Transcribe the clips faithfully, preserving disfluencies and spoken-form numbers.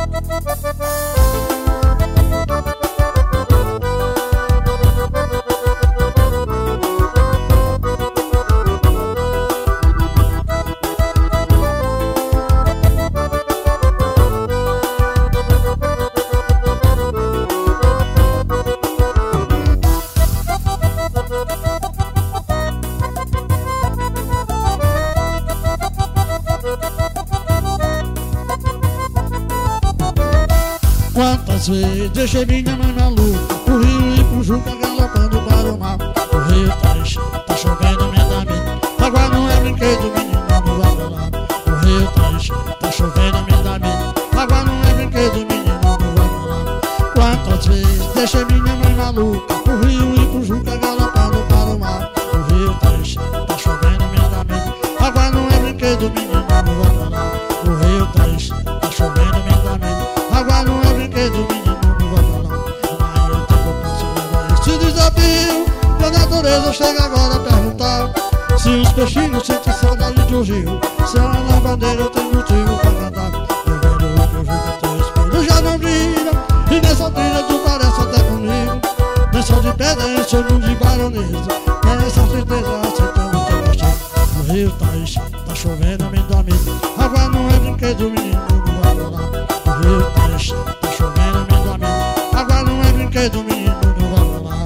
Quantas vezes deixei minha mãe maluca, pro rio e pro Juca galopando para o mar. O rio tá enchendo, tá chovendo imensamente, água não é brinquedo, menino, não vai pra lá. O rio tá enchendo, tá chovendo imensamente, água não é brinquedo, menino, não vai pra lá. Quantas vezes deixei minha mãe maluca, pro rio e pro Juca galopando para o mar. O rio tá enchendo, tá chovendo imensamente, água não é brinquedo, menino, não vai pra lá. O rio tá enchendo, tá chovendo imensamente, água não é brinquedo, menino, não vai falar. Mas eu tenho que passar esse desafio, que a natureza chega agora a perguntar se os peixinhos sentem saudade do rio, se ela na bandeira tem motivo pra cantar. Eu vejo o que eu jogo, teu espelho já não brilha, e nessa trilha tu parece até comigo. Nessa de pedra, esse olho de baronesa, nessa certeza aceitando teu castigo. O rio tá enchendo, tá chovendo, amendoim, água não é brinquedo, menino, não vai falar. O rio tá enchendo, tá chovendo, amendoim, água não é brinquedo, menino, não vai falar.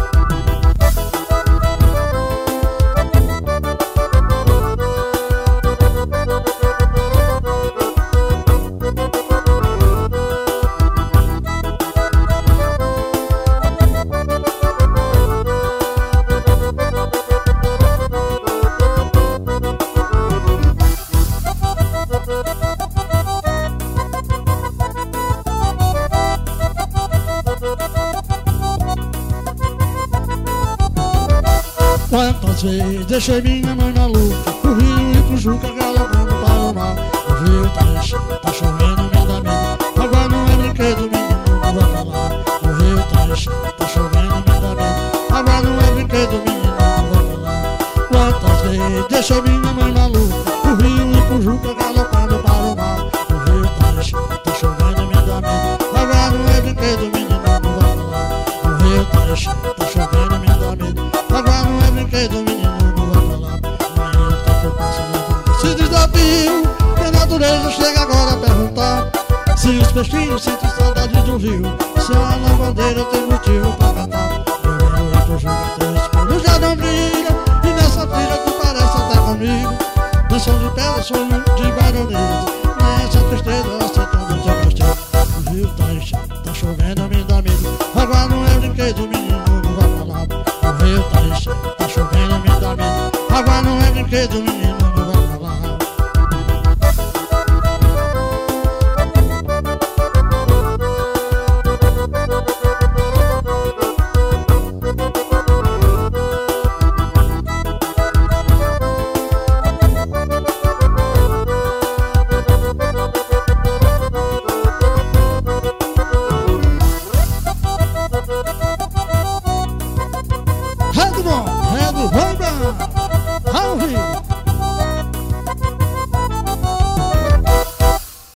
Quantas vezes deixei minha mãe maluca, pro rio e pro Juca galopando para o mar. O rio tá enchendo, tá chovendo imensamente, água não é brinquedo, menino, não vai falar. O rio tá enchendo, tá chovendo imensamente, água não é brinquedo, menino, não vai falar. Quantas vezes deixei minha mãe maluca, pro rio e pro Juca galopando para o mar. O rio tá enchendo, tá chovendo imensamente, água não é brinquedo, menino, não vai falar. O rio tá enchendo, tá chovendo imensamente, água não é brinquedo, menino, não vai falar. Mas eu tô por passando esse desafio, que a natureza chega agora a perguntar se os peixinhos sentem saudade do rio, se a lavandeira tem motivo pra cantar. Eu vejo o rio, jogo, teu espelho já não brilha, e nessa trilha tu parece até comigo. Canção de pedra, sonho de baronesa, nessa tristeza aceitando teu castigo. O rio tá enchendo, tá chovendo, amendoim, água não é brinquedo, menino, não vai falar. O rio tá enchendo, tá chovendo, amendoim, água não é brinquedo, menino, não vai falar.